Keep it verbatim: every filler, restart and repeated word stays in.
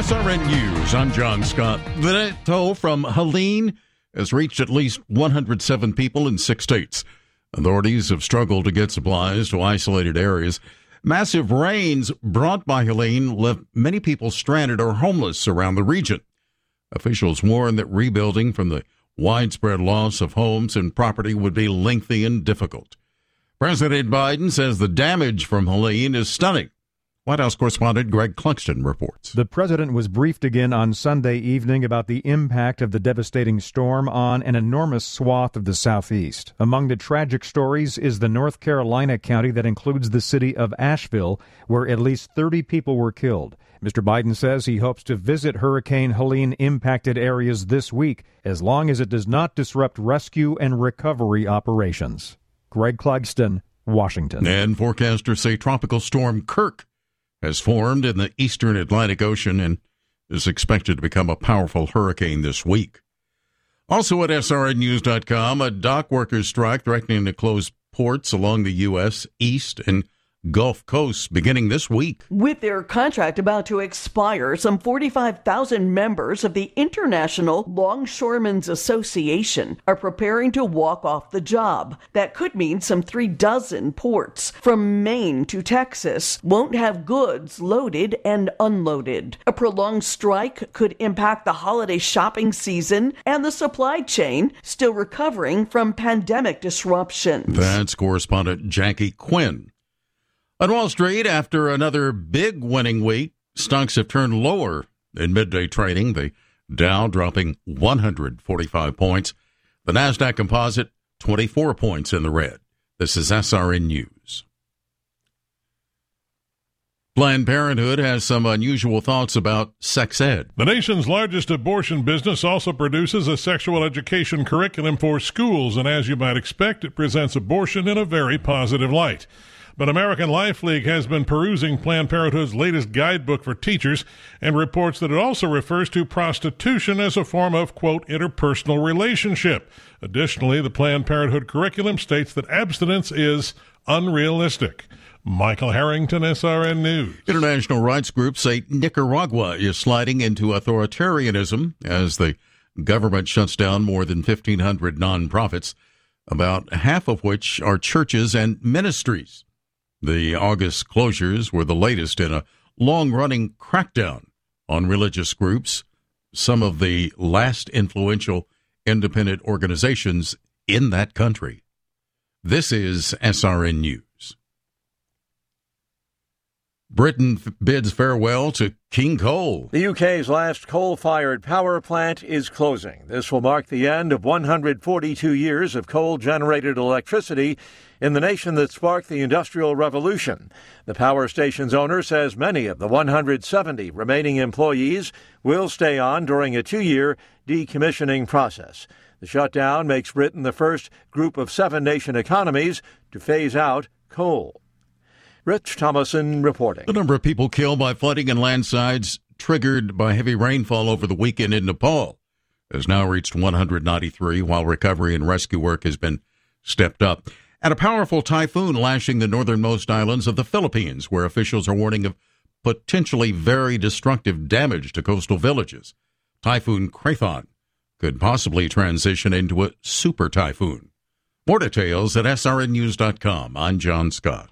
S R N News, I'm John Scott. The death toll from Helene has reached at least one hundred seven people in six states. Authorities have struggled to get supplies to isolated areas. Massive rains brought by Helene left many people stranded or homeless around the region. Officials warn that rebuilding from the widespread loss of homes and property would be lengthy and difficult. President Biden says the damage from Helene is stunning. White House correspondent Greg Clugston reports. The president was briefed again on Sunday evening about the impact of the devastating storm on an enormous swath of the southeast. Among the tragic stories is the North Carolina county that includes the city of Asheville, where at least thirty people were killed. Mister Biden says he hopes to visit Hurricane Helene-impacted areas this week, as long as it does not disrupt rescue and recovery operations. Greg Clugston, Washington. And forecasters say Tropical Storm Kirk has formed in the eastern Atlantic Ocean and is expected to become a powerful hurricane this week. Also at S R N news dot com, a dock workers strike threatening to close ports along the U S east and Gulf Coast beginning this week. With their contract about to expire, some forty-five thousand members of the International Longshoremen's Association are preparing to walk off the job. That could mean some three dozen ports from Maine to Texas won't have goods loaded and unloaded. A prolonged strike could impact the holiday shopping season and the supply chain, still recovering from pandemic disruptions. That's correspondent Jackie Quinn. On Wall Street, after another big winning week, stocks have turned lower in midday trading. The Dow dropping one hundred forty-five points. The NASDAQ Composite, twenty-four points in the red. This is S R N News. Planned Parenthood has some unusual thoughts about sex ed. The nation's largest abortion business also produces a sexual education curriculum for schools, and as you might expect, it presents abortion in a very positive light. But American Life League has been perusing Planned Parenthood's latest guidebook for teachers and reports that it also refers to prostitution as a form of, quote, interpersonal relationship. Additionally, the Planned Parenthood curriculum states that abstinence is unrealistic. Michael Harrington, S R N News. International rights groups say Nicaragua is sliding into authoritarianism as the government shuts down more than fifteen hundred nonprofits, about half of which are churches and ministries. The August closures were the latest in a long-running crackdown on religious groups, some of the last influential independent organizations in that country. This is S R N News. Britain f- bids farewell to King Coal. The U K's last coal-fired power plant is closing. This will mark the end of one hundred forty-two years of coal-generated electricity in the nation that sparked the Industrial Revolution. The power station's owner says many of the one hundred seventy remaining employees will stay on during a two-year decommissioning process. The shutdown makes Britain the first group of seven nation economies to phase out coal. Rich Thomason reporting. The number of people killed by flooding and landslides triggered by heavy rainfall over the weekend in Nepal has now reached one hundred ninety-three, while recovery and rescue work has been stepped up. And a powerful typhoon lashing the northernmost islands of the Philippines, where officials are warning of potentially very destructive damage to coastal villages. Typhoon Krathon could possibly transition into a super typhoon. More details at S R N news dot com. I'm John Scott.